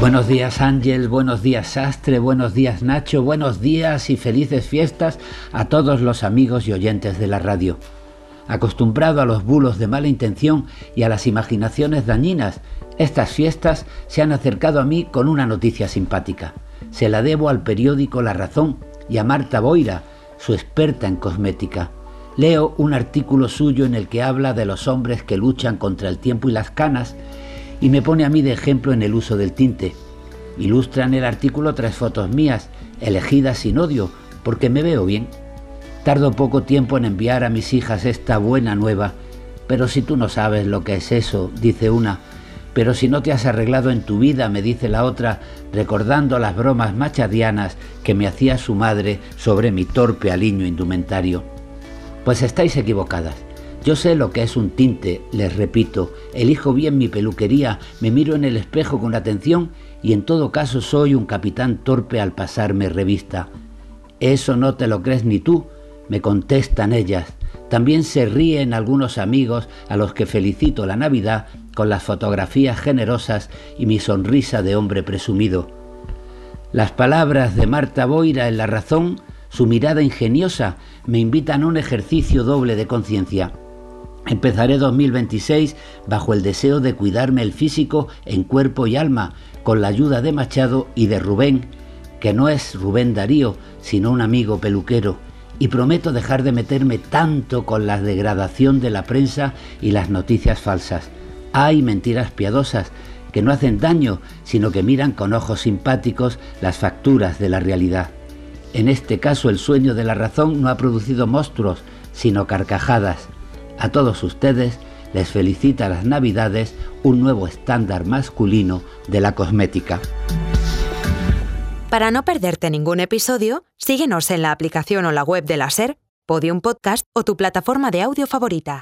Buenos días Ángel, buenos días Sastre, buenos días Nacho, buenos días y felices fiestas a todos los amigos y oyentes de la radio. Acostumbrado a los bulos de mala intención y a las imaginaciones dañinas, estas fiestas se han acercado a mí con una noticia simpática. Se la debo al periódico La Razón y a Marta Boira, su experta en cosmética. Leo un artículo suyo en el que habla de los hombres que luchan contra el tiempo y las canas y me pone a mí de ejemplo en el uso del tinte. Ilustra en el artículo 3 fotos mías, elegidas sin odio, porque me veo bien. Tardo poco tiempo en enviar a mis hijas esta buena nueva, pero si tú no sabes lo que es eso, dice una, pero si no te has arreglado en tu vida, me dice la otra, recordando las bromas machadianas que me hacía su madre sobre mi torpe aliño indumentario. Pues estáis equivocadas. Yo sé lo que es un tinte, les repito, elijo bien mi peluquería, me miro en el espejo con atención y en todo caso soy un capitán torpe al pasarme revista. Eso no te lo crees ni tú, me contestan ellas. También se ríen algunos amigos a los que felicito la Navidad con las fotografías generosas y mi sonrisa de hombre presumido. Las palabras de Marta Boira en La Razón, su mirada ingeniosa, me invitan a un ejercicio doble de conciencia. Empezaré 2026 bajo el deseo de cuidarme el físico en cuerpo y alma, con la ayuda de Machado y de Rubén, que no es Rubén Darío, sino un amigo peluquero, y prometo dejar de meterme tanto con la degradación de la prensa y las noticias falsas. Hay mentiras piadosas que no hacen daño, sino que miran con ojos simpáticos las facturas de la realidad. En este caso el sueño de La Razón no ha producido monstruos, sino carcajadas. A todos ustedes les felicita las Navidades un nuevo estándar masculino de la cosmética. Para no perderte ningún episodio, síguenos en la aplicación o la web de la SER, Podium Podcast o tu plataforma de audio favorita.